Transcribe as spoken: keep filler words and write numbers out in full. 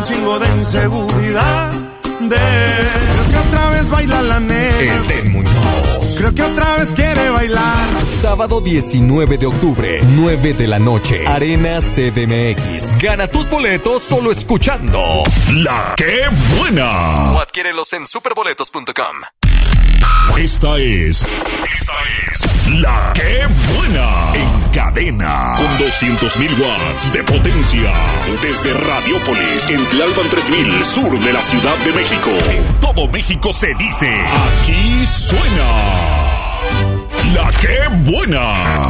un chingo de inseguridad. De... Creo que otra vez baila la nena. Eden Muñoz. Creo que otra vez quiere bailar. Sábado diecinueve de octubre, nueve de la noche. Arena C D M X. Gana tus boletos solo escuchando La Que Buena. O adquiérelos en superboletos punto com. Esta es... Esta es... La Que Buena. En cadena. Con doscientos mil watts de potencia. Desde Radiópolis, en Tlalpan tres mil, sur de la Ciudad de México. En todo México se dice... Aquí suena... La Que Buena.